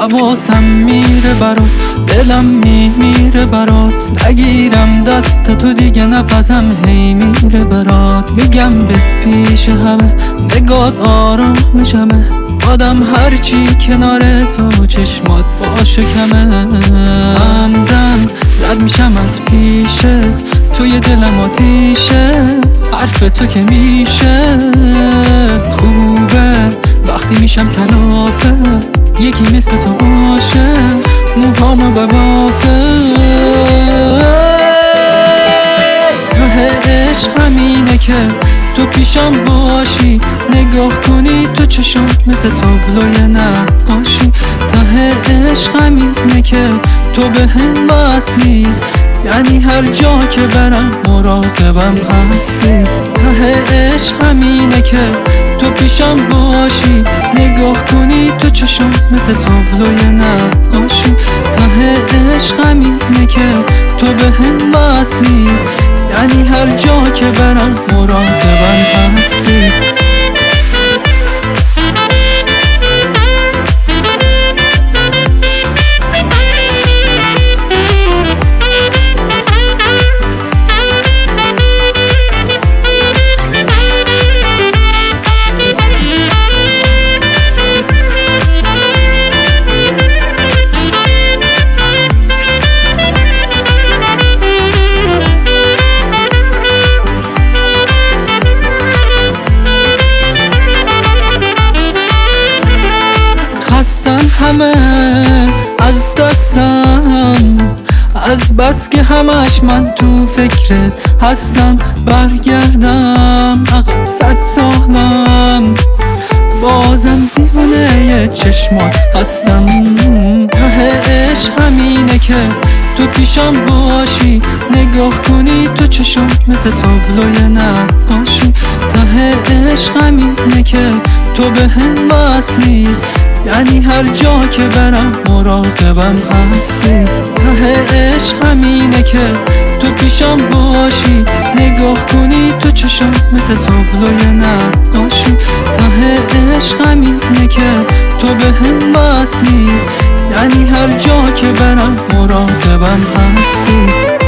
حواسم میره برات، دلم میمیره برات، نگیرم دست تو دیگه نفسم هی میره برات. میگم به پیش همه نگات آرامشمه، آدم هرچی کنار تو چشمات باشه کمه. همدم رد میشم از پیشه، توی دلم آتیشه، حرف تو که میشه خوبه وقتی میشم کلافه، یکی مثل تو باشه موهامو ببافه. ته عشق همینه که تو پیشم باشی، نگاه کنی تو چشم مثل تابلوی نقاشی. ته عشق همینه که تو به هم وصلی، یعنی هر جا که برم مراقبم هستی. ته عشق همینه که تو پیشم باشی، نگاه کنی تو چشم مثل تابلوی نقاشی. ته عشق همینه که تو به هم وصلی، یعنی هر جا که برم مراقبم هستی. خستن همه از دستم، از بس که همش من تو فکرت هستم. برگردم عقب 100 سالم، بازم دیوانه چشمات هستم. ته عشق همینه که تو پیشم باشی، نگاه کنی تو چشم مثل تابلوی نقاشی. ته عشق همینه که تو به هم وصلی، یعنی هر جا که برم مراقبم هستی. ته عشق همینه که تو پیشم باشی، نگاه کنی تو چشم مثل تابلوی نقاشی. ته عشق همینه که تو به هم وصلی، یعنی هر جا که برم مراقبم هستی.